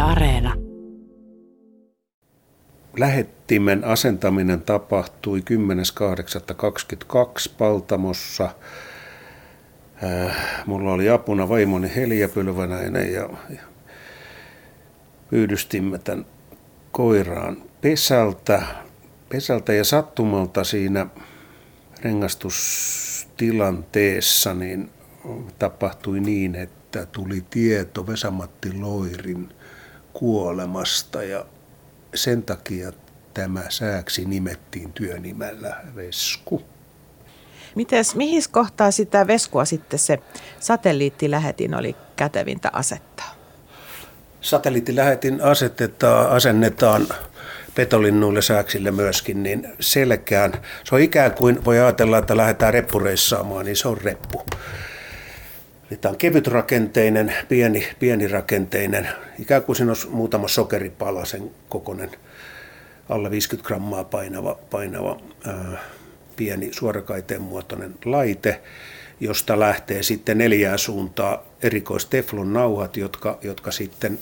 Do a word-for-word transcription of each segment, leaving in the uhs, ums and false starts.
Areena. Lähettimen asentaminen tapahtui kymmenes kahdeksatta kaksikymmentäkaksi Paltamossa. Mulla oli apuna vaimoni Helja Pylväläinen ja pyydystimme tämän koiraan pesältä, pesältä ja sattumalta siinä rengastustilanteessa niin tapahtui niin, että tuli tieto Vesa-Matti Loirin kuolemasta ja sen takia tämä sääksi nimettiin työnimellä Vesku. Mites, mihin kohtaa sitä Veskua sitten se satelliittilähetin oli kätevintä asettaa? Satelliittilähetin asetetaan, asennetaan petolinnuille sääksille myöskin niin selkään. Se on ikään kuin, voi ajatella, että lähdetään reppureissaamaan, niin se on reppu. Eli tämä on kevytrakenteinen, pieni, pienirakenteinen, ikään kuin siinä olisi muutama sokeripala sen kokoinen, alle viisikymmentä grammaa painava, painava ää, pieni suorakaiteen muotoinen laite, josta lähtee sitten neljään suuntaan erikoiset teflon nauhat, jotka, jotka sitten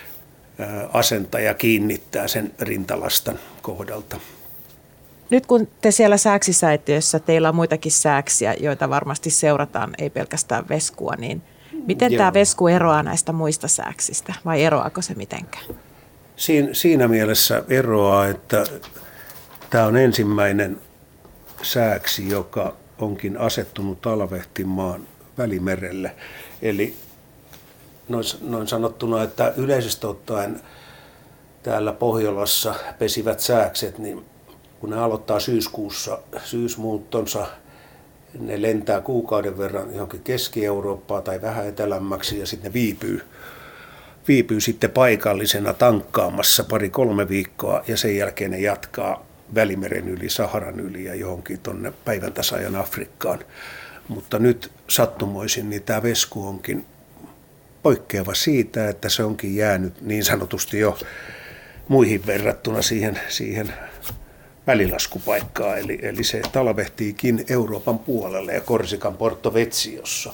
ää, asentaja kiinnittää sen rintalastan kohdalta. Nyt kun te siellä sääksisäätiössä, teillä on muitakin sääksiä, joita varmasti seurataan, ei pelkästään Veskua, niin miten Joo. tämä Vesku eroaa näistä muista sääksistä vai eroaako se mitenkään? Siin, siinä mielessä eroaa, että tämä on ensimmäinen sääksi, joka onkin asettunut talvehtimaan Välimerelle. Eli noin, noin sanottuna, että yleisesti ottaen täällä Pohjolassa pesivät sääkset, niin kun ne aloittaa syyskuussa syysmuuttonsa, ne lentää kuukauden verran johonkin Keski-Eurooppaan tai vähän etelämmäksi ja sitten ne viipyy, viipyy sitten paikallisena tankkaamassa pari-kolme viikkoa ja sen jälkeen ne jatkaa Välimeren yli, Saharan yli ja johonkin tuonne päivän tasaajan Afrikkaan. Mutta nyt sattumoisin, niin tämä Vesku onkin poikkeava siitä, että se onkin jäänyt niin sanotusti jo muihin verrattuna siihen, siihen välilaskupaikkaa, eli, eli se talvehtiikin Euroopan puolelle ja Korsikan Porto Veziossa.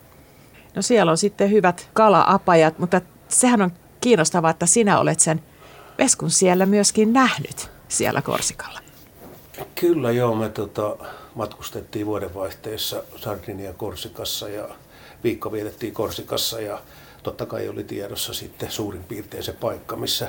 No siellä on sitten hyvät kala-apajat, mutta sehän on kiinnostavaa, että sinä olet sen Veskun siellä myöskin nähnyt siellä Korsikalla. Kyllä joo, me tota, matkustettiin vuodenvaihteessa Sardinia Korsikassa ja viikko vietettiin Korsikassa ja totta kai oli tiedossa sitten suurin piirtein se paikka, missä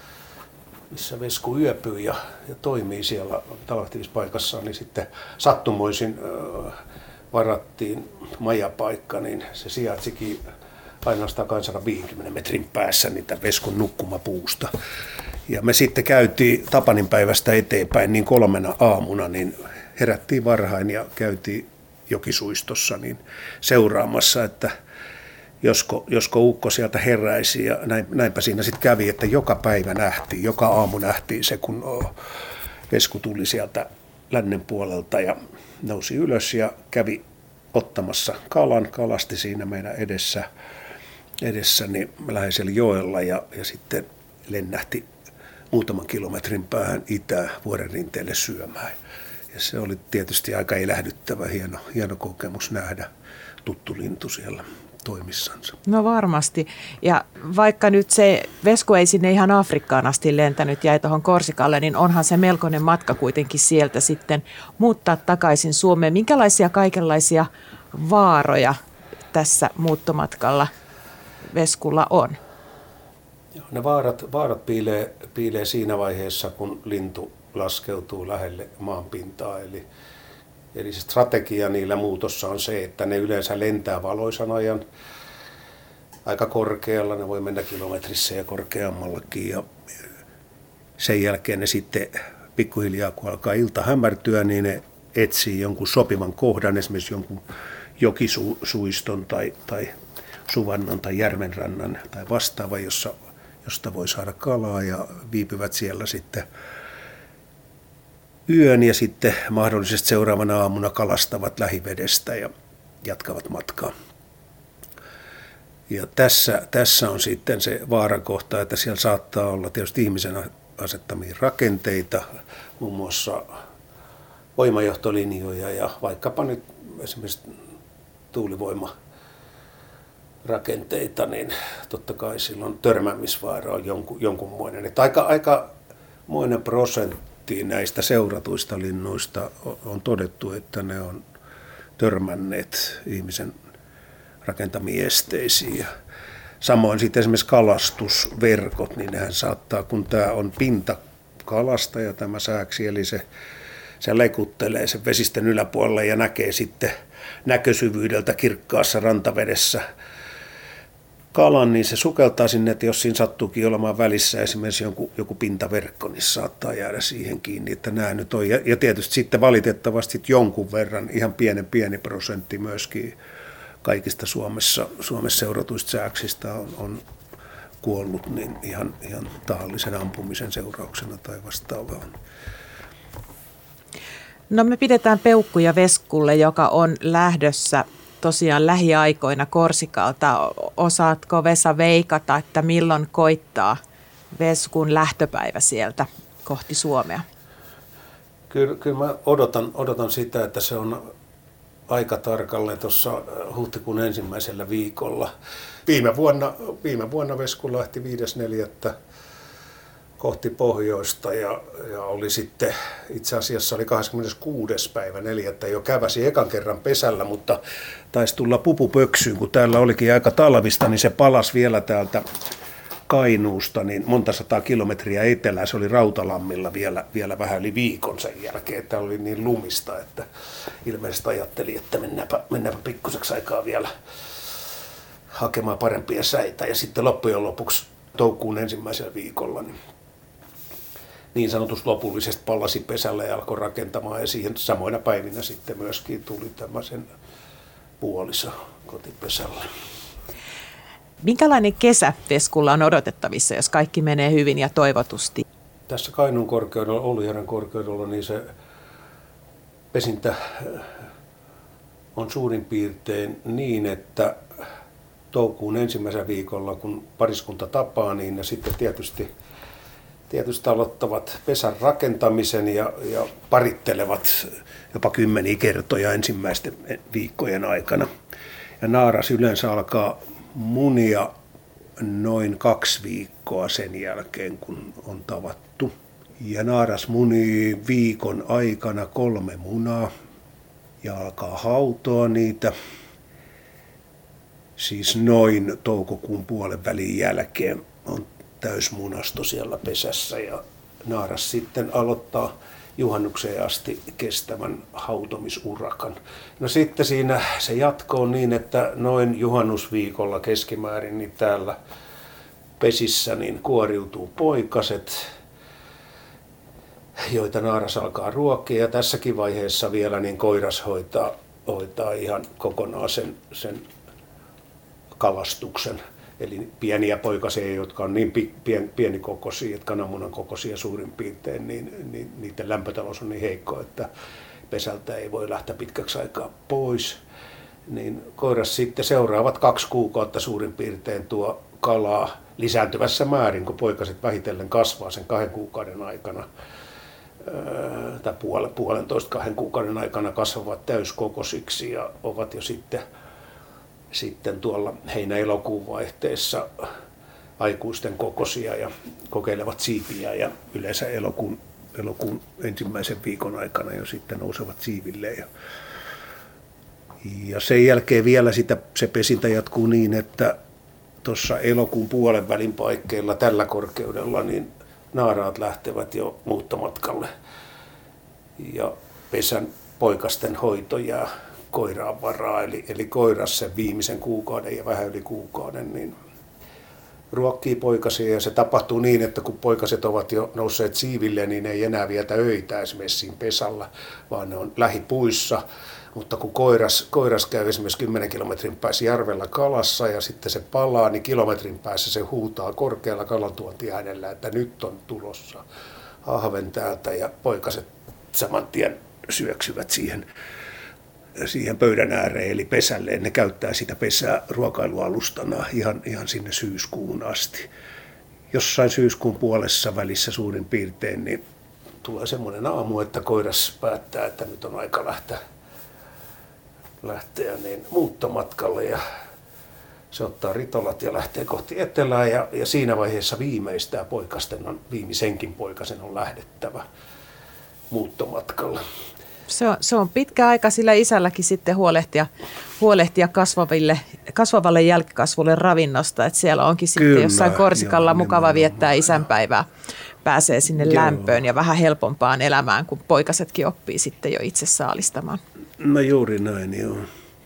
missä Vesku yöpyy ja, ja toimii siellä talvehtimispaikassa, niin sitten sattumoisin äh, varattiin majapaikka, niin se sijaitsikin ainoastaan sata viisikymmentä metrin päässä niitä Veskun nukkumapuusta. Ja me sitten käytiin Tapanin päivästä eteenpäin niin kolmena aamuna, niin herättiin varhain ja käytiin Jokisuistossa niin seuraamassa, että Josko, josko ukko sieltä heräisi ja näin, näinpä siinä sitten kävi, että joka päivä nähtiin, joka aamu nähtiin se, kun Vesku tuli sieltä lännen puolelta ja nousi ylös ja kävi ottamassa kalan, kalasti siinä meidän edessä, edessä niin läheisellä joella ja, ja sitten lennähti muutaman kilometrin päähän itään vuoren rinteelle syömään. Ja se oli tietysti aika elähdyttävä, hieno, hieno kokemus nähdä tuttu lintu siellä toimissansa. No varmasti. Ja vaikka nyt se Vesku ei sinne ihan Afrikkaan asti lentänyt, jäi tuohon Korsikalle, niin onhan se melkoinen matka kuitenkin sieltä sitten muuttaa takaisin Suomeen. Minkälaisia kaikenlaisia vaaroja tässä muuttomatkalla Veskulla on? Ne vaarat, vaarat piilee, piilee siinä vaiheessa, kun lintu laskeutuu lähelle maanpintaa. Eli Eli se strategia niillä muutossa on se, että ne yleensä lentää valoisan ajan aika korkealla, ne voi mennä kilometrissä ja korkeammallakin. Ja sen jälkeen ne sitten pikkuhiljaa, kun alkaa ilta hämärtyä, niin ne etsii jonkun sopivan kohdan, esimerkiksi jonkun jokisuiston tai, tai suvannon tai järvenrannan tai vastaava, jossa, josta voi saada kalaa ja viipyvät siellä sitten yön ja sitten mahdollisesti seuraavana aamuna kalastavat lähivedestä ja jatkavat matkaa. Ja tässä, tässä on sitten se vaarakohta, että siellä saattaa olla tietysti ihmisen asettamia rakenteita, muun muassa voimajohtolinjoja ja vaikkapa nyt esimerkiksi tuulivoima rakenteita, niin totta kai silloin törmäämisvaara on jonkun, jonkunmoinen. Että aika, aikamoinen prosentti näistä seuratuista linnuista on todettu, että ne on törmänneet ihmisen rakentamiin esteisiin. Ja samoin sitten esimerkiksi kalastusverkot, niin nehän saattaa, kun tämä on pintakalastaja tämä sääksi, eli se, se lekuttelee sen vesistön yläpuolella ja näkee sitten näkösyvyydeltä kirkkaassa rantavedessä kalan, niin se sukeltaa sinne, että jos siinä sattuukin olemaan välissä esimerkiksi joku, joku pintaverkko, niin saattaa jäädä siihen kiinni, että nämä nyt on. Ja, ja tietysti sitten valitettavasti jonkun verran, ihan pienen pieni prosentti myöskin kaikista Suomessa, Suomessa seuratuista sääksistä on, on kuollut niin ihan, ihan tahallisen ampumisen seurauksena tai vastaavaan. No me pidetään peukkuja Veskulle, joka on lähdössä tosiaan lähiaikoina Korsikalta. Osaatko Vesa veikata, että milloin koittaa Veskun lähtöpäivä sieltä kohti Suomea? Kyllä, kyllä mä odotan, odotan sitä, että se on aika tarkalleen tuossa huhtikuun ensimmäisellä viikolla. Viime vuonna, viime vuonna Vesku lähti viides neljättä kohti pohjoista ja, ja oli sitten, itse asiassa oli kahdeskymmeneskuudes päivä neljättä jo käväsi ekan kerran pesällä, mutta taisi tulla pupupöksyyn, kun täällä olikin aika talvista, niin se palasi vielä täältä Kainuusta niin monta sataa kilometriä etelään. Se oli Rautalammilla vielä, vielä vähän yli viikon sen jälkeen, että oli niin lumista, että ilmeisesti ajatteli, että mennäänpä, mennäänpä pikkuseksi aikaa vielä hakemaan parempia säitä. Ja sitten loppujen lopuksi toukokuun ensimmäisellä viikolla niin, niin sanotusti lopullisesti palasi pesälle ja alkoi rakentamaan. Ja siihen samoina päivinä sitten myöskin tuli tämmöisen puoliso kotipesälle. Minkälainen kesä Veskulla on odotettavissa, jos kaikki menee hyvin ja toivotusti? Tässä Kainuun korkeudella, Oulujärven korkeudella, niin se pesintä on suurin piirtein niin, että toukokuun ensimmäisellä viikolla, kun pariskunta tapaa, niin ne sitten tietysti, tietysti aloittavat pesän rakentamisen ja, ja parittelevat jopa kymmeniä kertoja ensimmäisten viikkojen aikana. Ja naaras yleensä alkaa munia noin kaksi viikkoa sen jälkeen, kun on tavattu. Ja naaras munii viikon aikana kolme munaa ja alkaa hautoa niitä. Siis noin toukokuun puolen välin jälkeen on täysmunasto siellä pesässä ja naaras sitten aloittaa juhannukseen asti kestävän hautomisurakan. No sitten siinä se jatko on niin, että noin juhannusviikolla keskimäärin niin täällä pesissä niin kuoriutuu poikaset, joita naaras alkaa ruokkia. Ja tässäkin vaiheessa vielä niin koiras hoitaa, hoitaa ihan kokonaan sen, sen kalastuksen. Eli pieniä poikasia, jotka on niin pien, pienikokoisia, että kananmunan kokoisia suurin piirtein, niin, niin niiden lämpötalous on niin heikko, että pesältä ei voi lähteä pitkäksi aikaa pois. Niin koiras sitten seuraavat kaksi kuukautta suurin piirtein tuo kalaa lisääntyvässä määrin, kun poikaset vähitellen kasvaa sen kahden kuukauden aikana. Tai puolen, puolentoista kahden kuukauden aikana kasvavat täyskokoisiksi ja ovat jo sitten Sitten tuolla heinä-elokuun vaihteessa aikuisten kokoisia ja kokeilevat siipiä ja yleensä elokuun, elokuun ensimmäisen viikon aikana jo sitten nousevat siiville. Ja, ja sen jälkeen vielä sitä, se pesintä jatkuu niin, että tuossa elokuun puolen välin paikkeilla tällä korkeudella niin naaraat lähtevät jo muuttomatkalle ja pesän poikasten hoito jää koiraan varaa, eli, eli koiras sen viimeisen kuukauden ja vähän yli kuukauden, niin ruokkii poikasia ja se tapahtuu niin, että kun poikaset ovat jo nousseet siiville, niin ei enää vietä öitä esimerkiksi siinä pesällä, vaan ne on lähipuissa. Mutta kun koiras, koiras käy esimerkiksi kymmenen kilometrin päässä järvellä kalassa ja sitten se palaa, niin kilometrin päässä se huutaa korkealla kalantuontiäänellä, että nyt on tulossa ahven täältä ja poikaset saman tien syöksyvät siihen siihen pöydän ääreen eli pesälle. Ne käyttää sitä pesää ruokailualustana ihan, ihan sinne syyskuun asti. Jossain syyskuun puolessa välissä suurin piirtein niin tulee semmoinen aamu, että koiras päättää, että nyt on aika lähteä, lähteä niin muuttomatkalle. Ja Se ottaa ritolat ja lähtee kohti etelää ja, ja siinä vaiheessa viimeistään poikasten on, viimeisenkin poikasen on lähdettävä muuttomatkalle. Se on, se on pitkä aika sillä isälläkin sitten huolehtia, huolehtia kasvaville, kasvavalle jälkikasvulle ravinnosta. Että siellä onkin sitten Kyllä, jossain Korsikalla joo, mukava viettää isänpäivää. Pääsee sinne joo. lämpöön ja vähän helpompaan elämään, kun poikasetkin oppii sitten jo itse saalistamaan. No juuri näin, joo.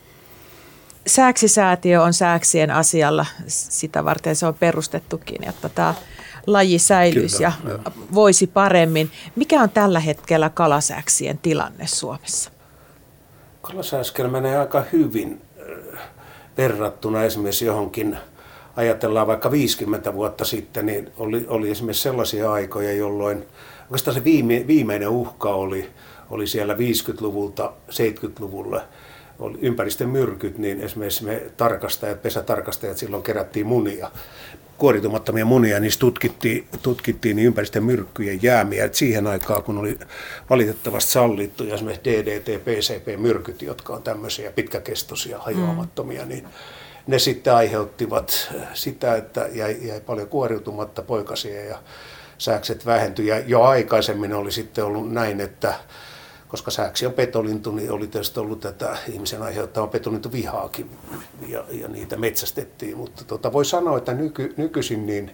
Sääksisäätiö on sääksien asialla. Sitä varten se on perustettukin, että tämä laji säilyisi Kyllä, ja jo. voisi paremmin. Mikä on tällä hetkellä kalasääksien tilanne Suomessa? Kalasääskellä menee aika hyvin verrattuna esimerkiksi johonkin, ajatellaan vaikka viisikymmentä vuotta sitten, niin oli, oli esimerkiksi sellaisia aikoja, jolloin oikeastaan se viime, viimeinen uhka oli, oli siellä viisikymmentäluvulta seitsemänkymmentäluvulle. Oli ympäristömyrkyt, niin esimerkiksi me tarkastajat, pesätarkastajat silloin kerättiin munia, kuoritumattomia munia, niissä tutkittiin, tutkittiin niin ympäristömyrkkyjen jäämiä. Et siihen aikaan, kun oli valitettavasti sallittu esimerkiksi D D T, P C P-myrkyt, jotka on tämmöisiä pitkäkestoisia, hajoamattomia, mm. niin ne sitten aiheuttivat sitä, että jäi, jäi paljon kuoriutumatta poikasia ja sääkset vähentyi. Ja jo aikaisemmin oli sitten ollut näin, että koska sääksi on petolintu, niin oli tietysti ollut tätä ihmisen aiheuttama petolintuvihaakin ja, ja niitä metsästettiin. Mutta tota, voi sanoa, että nyky, nykyisin niin,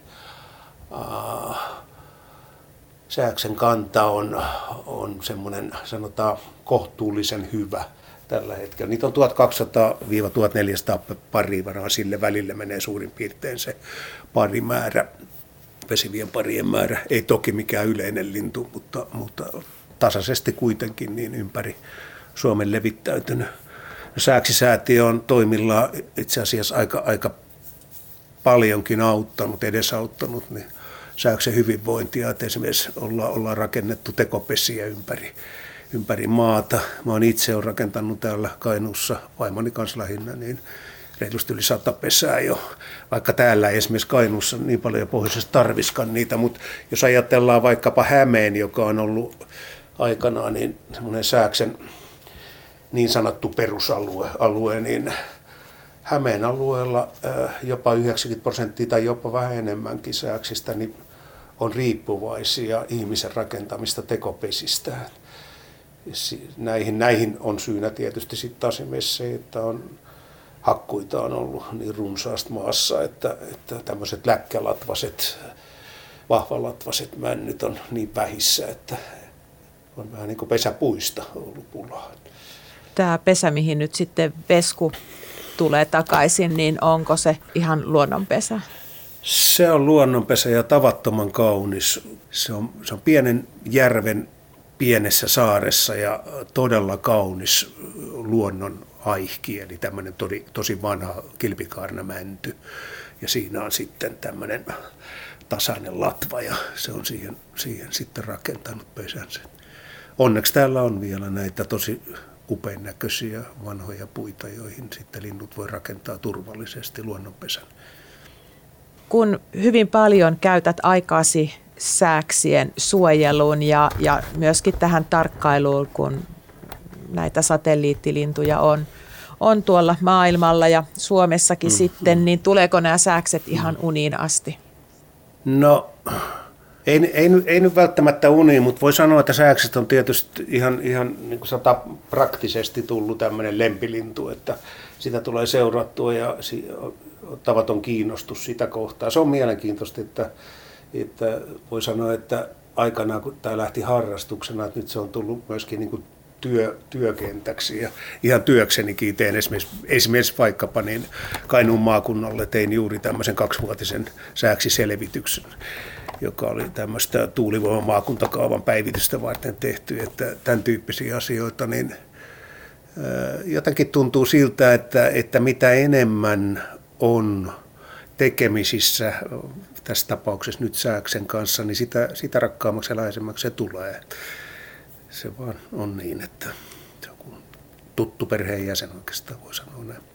äh, sääksen kanta on, on semmoinen, sanotaan, kohtuullisen hyvä tällä hetkellä. Niitä on tuhatkaksisataa tuhatneljäsataa paria varaa, sille välille menee suurin piirtein se parimäärä, pesivien parien määrä. Ei toki mikään yleinen lintu, mutta, mutta tasaisesti kuitenkin niin ympäri Suomen levittäytynyt. Sääksisäätiö on toimillaan itse asiassa aika, aika paljonkin auttanut, edesauttanut niin sääksen hyvinvointia. Että esimerkiksi ollaan, ollaan rakennettu tekopesiä ympäri, ympäri maata. Mä oon itse on rakentanut täällä Kainuussa vaimoni kanssa lähinnä niin reilusti yli sata pesää jo, vaikka täällä esimerkiksi Kainuussa niin paljon pohjoisessa tarviskaan niitä, mutta jos ajatellaan vaikkapa Hämeen, joka on ollut aikanaan niin semmoinen sääksen niin sanottu perusalue, alue, niin Hämeen alueella jopa yhdeksänkymmentä prosenttia tai jopa vähän enemmänkin sääksistä niin on riippuvaisia ihmisen rakentamista tekopesistä. Näihin, näihin on syynä tietysti sitten taas esimerkiksi se, että on, hakkuita on ollut niin runsaasti maassa, että, että tämmöiset läkkälatvaset, vahvalatvaset männyt on niin vähissä, että on vähän niin kuin pesäpuista ollut pulaa. Tämä pesä, mihin nyt sitten Vesku tulee takaisin, niin onko se ihan luonnonpesä? Se on luonnonpesä ja tavattoman kaunis. Se on, se on pienen järven pienessä saaressa ja todella kaunis luonnon aihki, eli tämmöinen tosi, tosi vanha kilpikaarnamänty. Ja siinä on sitten tämmöinen tasainen latva ja se on siihen, siihen sitten rakentanut pesänsä. Onneksi täällä on vielä näitä tosi upean näköisiä vanhoja puita, joihin sitten linnut voi rakentaa turvallisesti luonnonpesän. Kun hyvin paljon käytät aikaasi sääksien suojeluun ja, ja myöskin tähän tarkkailuun, kun näitä satelliittilintuja on, on tuolla maailmalla ja Suomessakin mm, sitten, mm. niin tuleeko nämä sääkset ihan uniin asti? No, ei, ei, ei nyt välttämättä uniin, mutta voi sanoa, että sääkset on tietysti ihan, ihan niin kuin sata praktisesti tullut tämmöinen lempilintu, että sitä tulee seurattua ja tavaton kiinnostus sitä kohtaa. Se on mielenkiintoista, että, että voi sanoa, että aikanaan kun tämä lähti harrastuksena, että nyt se on tullut myöskin niin kuin työ, työkentäksi ja ihan työksenikin teen esimerkiksi, esimerkiksi vaikkapa niin Kainuun maakunnalle tein juuri tämmöisen kaksivuotisen sääksiselvityksen, joka oli tämmöistä tuulivoiman maakuntakaavan päivitystä varten tehty, että tämän tyyppisiä asioita, niin jotenkin tuntuu siltä, että, että mitä enemmän on tekemisissä tässä tapauksessa nyt sääksen kanssa, niin sitä, sitä rakkaammaksi ja läheisemmäksi se tulee. Se vaan on niin, että se on tuttu perheenjäsen oikeastaan, voi sanoa näin.